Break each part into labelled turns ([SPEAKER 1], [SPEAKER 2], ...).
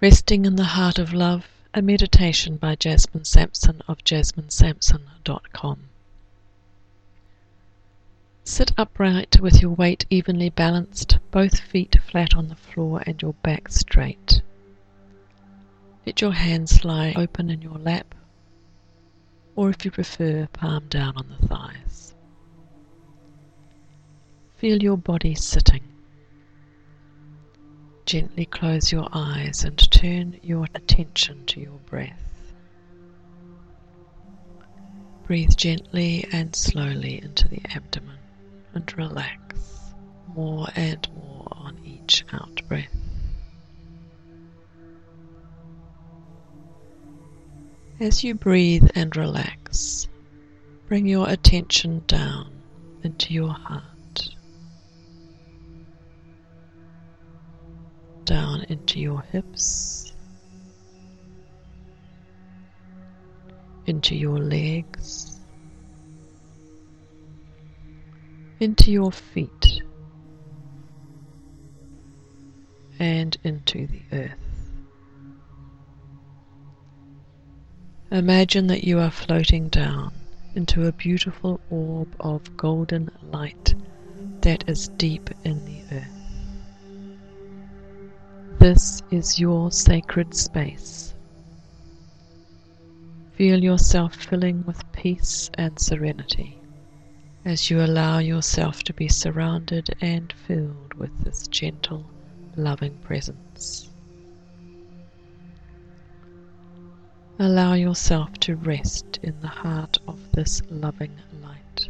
[SPEAKER 1] Resting in the Heart of Love, a meditation by Jasmine Sampson of jasminesampson.com. Sit upright with your weight evenly balanced, both feet flat on the floor and your back straight. Let your hands lie open in your lap, or if you prefer, palm down on the thighs. Feel your body sitting. Gently close your eyes and turn your attention to your breath. Breathe gently and slowly into the abdomen and relax more and more on each out-breath. As you breathe and relax, bring your attention down into your heart. Down into your hips, into your legs, into your feet, and into the earth. Imagine that you are floating down into a beautiful orb of golden light that is deep in the earth. This is your sacred space. Feel yourself filling with peace and serenity as you allow yourself to be surrounded and filled with this gentle, loving presence. Allow yourself to rest in the heart of this loving light.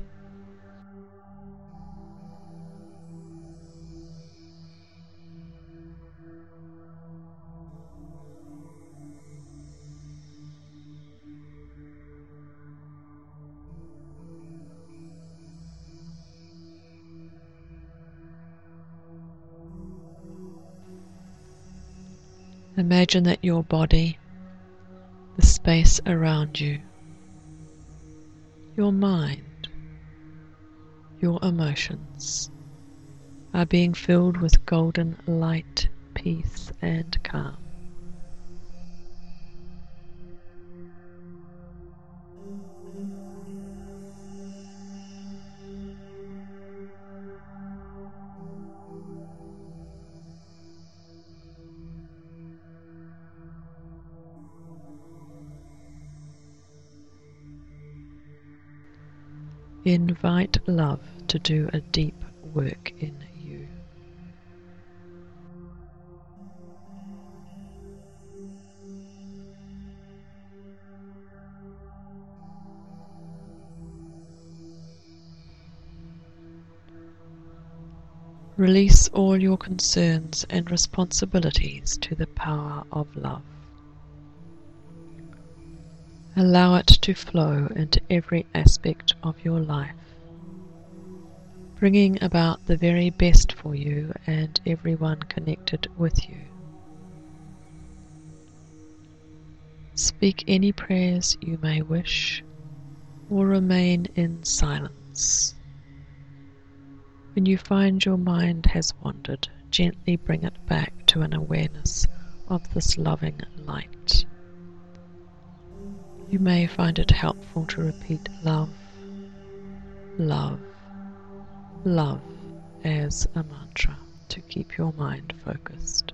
[SPEAKER 1] Imagine that your body, the space around you, your mind, your emotions are being filled with golden light, peace and calm. Invite love to do a deep work in you. Release all your concerns and responsibilities to the power of love. Allow it to flow into every aspect of your life, bringing about the very best for you and everyone connected with you. Speak any prayers you may wish, or remain in silence. When you find your mind has wandered, gently bring it back to an awareness of this loving light. You may find it helpful to repeat love, love, love as a mantra to keep your mind focused.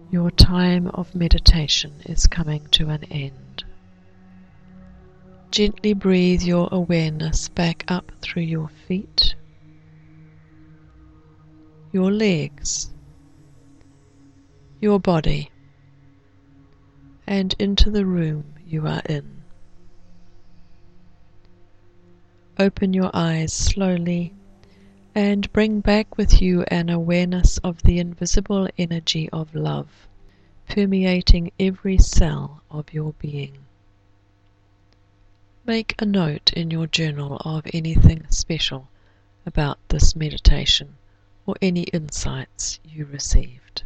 [SPEAKER 1] Your time of meditation is coming to an end. Gently breathe your awareness back up through your feet, your legs, your body, and into the room you are in. Open your eyes slowly and bring back with you an awareness of the invisible energy of love permeating every cell of your being. Make a note in your journal of anything special about this meditation or any insights you received.